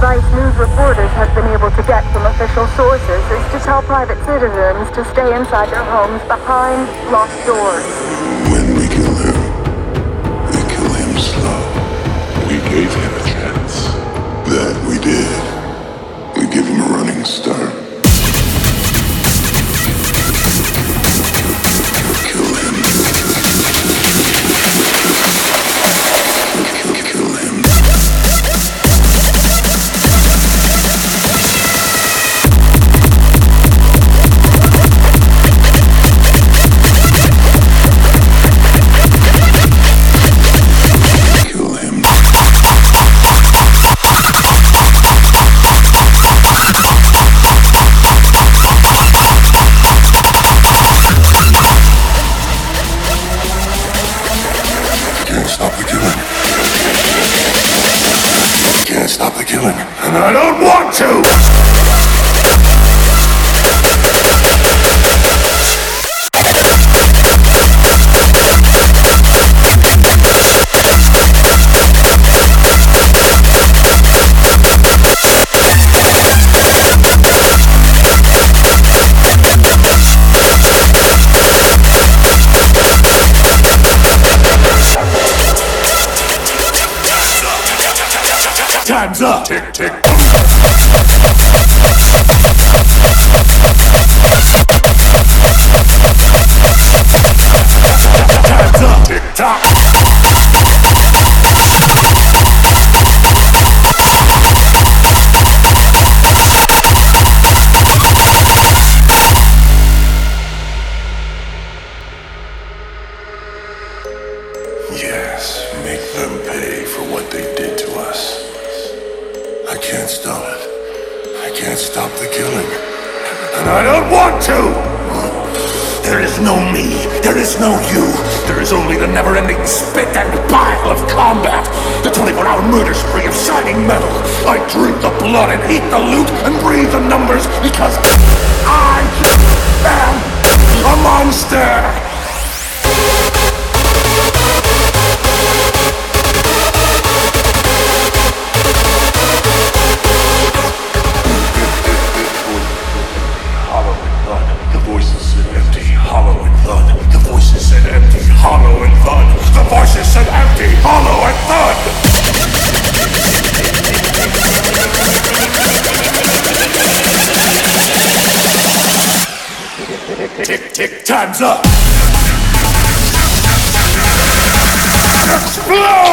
advice news reporters have been able to get from official sources is to tell private citizens to stay inside their homes behind locked doors. When we kill him, we kill him slow. We gave him a chance. That we did. We give him a running start. Kill him. Kill him. And I don't want to! Time's up! Tick, tick. Time's up! Tick, tock! Yes, make them pay for what they did to us. I can't stop it. I can't stop the killing. And I don't want to! There is no me. There is no you. There is only the never-ending spit and bile of combat. The 24-hour murder spree of shining metal. I drink the blood and eat the loot and breathe the numbers because I am a monster! Hollow and thud. The voices said empty, hollow and thud. Tick, tick, time's up. Explode!